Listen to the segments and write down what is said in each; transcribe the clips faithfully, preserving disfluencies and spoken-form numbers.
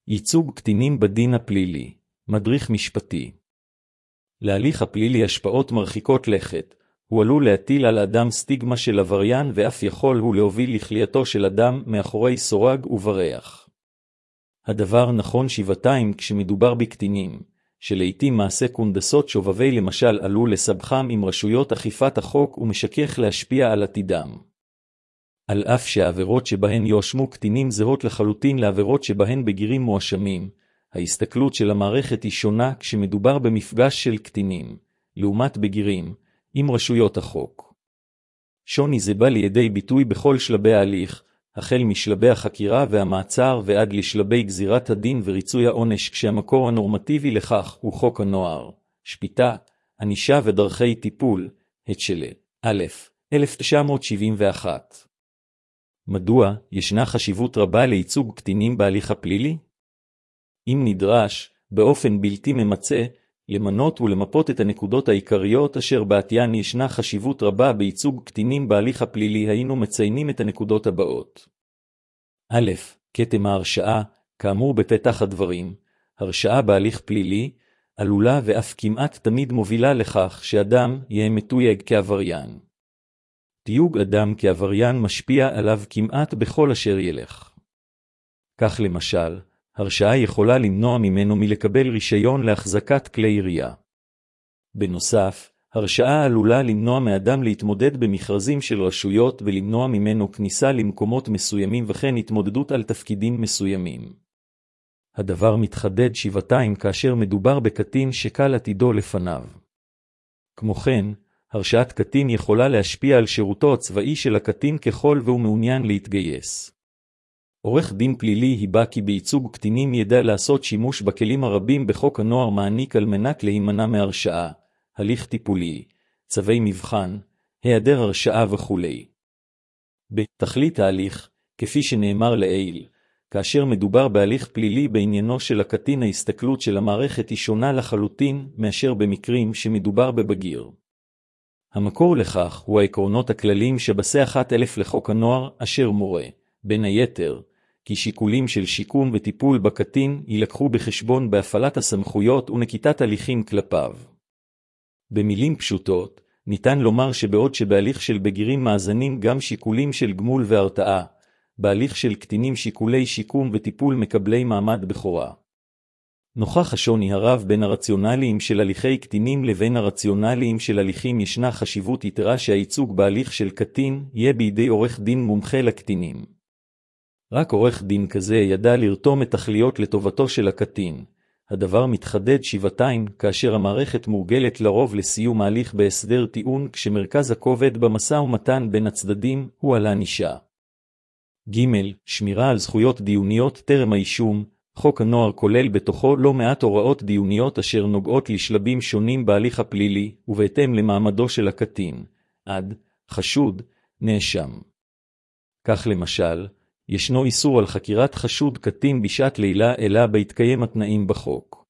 ייצוג קטינים בדין הפלילי, מדריך משפטי. להליך הפלילי השפעות מרחיקות לכת, הוא עלול להטיל על אדם סטיגמה של עבריין ואף יכול הוא להוביל לכלייתו של אדם מאחורי סורג ובריח. הדבר נכון שבעתיים כשמדובר בקטינים, שלעיתים מעשה קונדסות שובבי למשל עלול לסבכם עם רשויות אכיפת החוק ומשכך להשפיע על עתידם. על אף שהעבירות שבהן יואשמו קטינים זהות לחלוטין לעבירות שבהן בגירים מואשמים, ההסתכלות של המערכת היא שונה כשמדובר במפגש של קטינים, לעומת בגירים, עם רשויות החוק. שוני זה בא לידי ביטוי בכל שלבי ההליך, החל משלבי החקירה והמעצר ועד לשלבי גזירת הדין וריצוי העונש כשהמקור הנורמטיבי לכך הוא חוק הנוער, שפיטה, ענישה ודרכי טיפול, התשל"א, אלף תשע מאות שבעים ואחת. מדוע ישנה חשיבות רבה לייצוג קטינים בהליך הפלילי? אם נדרש, באופן בלתי ממצה, למנות ולמפות את הנקודות העיקריות אשר בעטיין ישנה חשיבות רבה בייצוג קטינים בהליך הפלילי היינו מציינים את הנקודות הבאות. א', כתם ההרשעה, כאמור בפתח הדברים, הרשעה בהליך פלילי, עלולה ואף כמעט תמיד מובילה לכך שאדם יהיה מתויג כעבריין. תיוג אדם כעבריין משפיע עליו כמעט בכל אשר ילך. כך למשל, הרשעה יכולה למנוע ממנו מלקבל רישיון להחזקת כלי ירייה. בנוסף, הרשעה עלולה למנוע מאדם להתמודד במכרזים של רשויות ולמנוע ממנו כניסה למקומות מסוימים וכן התמודדות על תפקידים מסוימים. הדבר מתחדד שבעתיים כאשר מדובר בקטין שקל עתידו לפניו. כמו כן, הרשעת קטין יכולה להשפיע על שירותו הצבאי של הקטין ככל והוא מעוניין להתגייס. עורך דין פלילי היבא כי בייצוג קטינים ידע לעשות שימוש בכלים הרבים בחוק הנוער מעניק על מנת להימנע מהרשעה, הליך טיפולי, צווי מבחן, היעדר הרשעה וכו'. בתכלית ההליך, כפי שנאמר לעיל, כאשר מדובר בהליך פלילי בעניינו של הקטין ההסתכלות של המערכת היא שונה לחלוטין מאשר במקרים שמדובר בבגיר. המקור לכך הוא העקרונות הכלליים שבסעיף אחת אלף לחוק הנוער אשר מורה, בין היתר, כי שיקולים של שיקום וטיפול בקטין יילקחו בחשבון בהפעלת הסמכויות ונקיטת הליכים כלפיו. במילים פשוטות, ניתן לומר שבעוד שבהליך של בגירים מאזנים גם שיקולים של גמול והרתעה, בהליך של קטינים שיקולי שיקום וטיפול מקבלי מעמד בכורה. נוכח השוני הרב בין הרציונליים של הליכי קטינים לבין הרציונליים של הליכים ישנה חשיבות יתרה שהייצוג בהליך של קטין יהיה בידי עורך דין מומחה לקטינים. רק עורך דין כזה ידע לרתום את תכליות לטובתו של הקטין. הדבר מתחדד שבעתיים כאשר המערכת מורגלת לרוב לסיום ההליך בהסדר טיעון כשמרכז הכובד במשא ומתן בין הצדדים הוא על הענישה. ג' שמירה על זכויות דיוניות טרם האישום. חוק הנוער כולל בתוכו לא מעט הוראות דיוניות אשר נוגעות לשלבים שונים בהליך הפלילי ובהתאם למעמדו של הקטין, עד, חשוד, נאשם. כך למשל, ישנו איסור על חקירת חשוד קטין בשעת לילה אלא בהתקיים התנאים בחוק.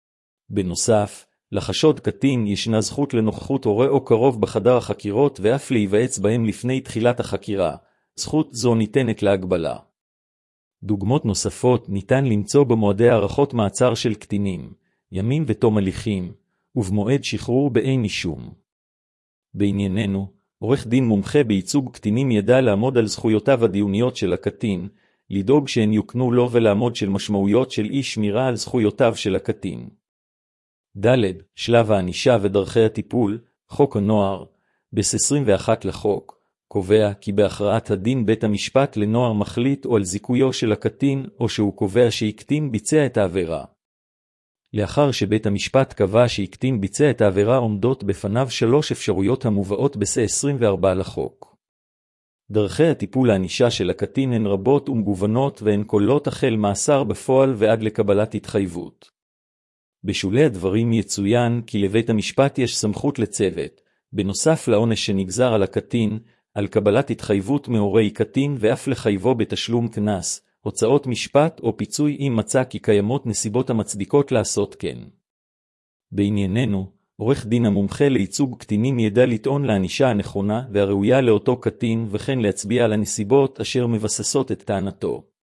בנוסף, לחשוד קטין ישנה זכות לנוכחות הורה או קרוב בחדר החקירות ואף להיוועץ בהם לפני תחילת החקירה. זכות זו ניתנת להגבלה. דוגמות נוספות ניתן למצוא במועדי הערכות מעצר של קטינים, ימים ותום הליכים, ובמועד שחרור באין אישום. בענייננו, עורך דין מומחה בייצוג קטינים ידע לעמוד על זכויותיו הדיוניות של הקטין, לדאוג שהן יוקנו לו ולעמוד של משמעויות של אי שמירה על זכויותיו של הקטין. ד' שלב הענישה ודרכי הטיפול, חוק הנוער, בסעיף עשרים ואחת לחוק, קובע כי בהכרעת הדין בית המשפט לנוער מחליט או על זיכויו של הקטין או שהוא קובע שהקטין ביצע את העבירה. לאחר שבית המשפט קבע שהקטין ביצע את העבירה עומדות בפניו שלוש אפשרויות המובאות בסעיף עשרים וארבע לחוק. דרכי הטיפול הענישה של הקטין הן רבות ומגוונות והן כוללות החל מאסר בפועל ועד לקבלת התחייבות. בשולי הדברים יצוין כי לבית המשפט יש סמכות לצוות, בנוסף לעונש שנגזר על הקטין, על קבלת התחייבות מהורי קטין ואף לחייבו בתשלום קנס, הוצאות משפט או פיצוי אם מצא כי קיימות נסיבות המצדיקות לעשות כן. בענייננו, עורך דין המומחה לייצוג קטינים ידע לטעון לענישה הנכונה והראויה לאותו קטין וכן להצביע על הנסיבות אשר מבססות את טענתו.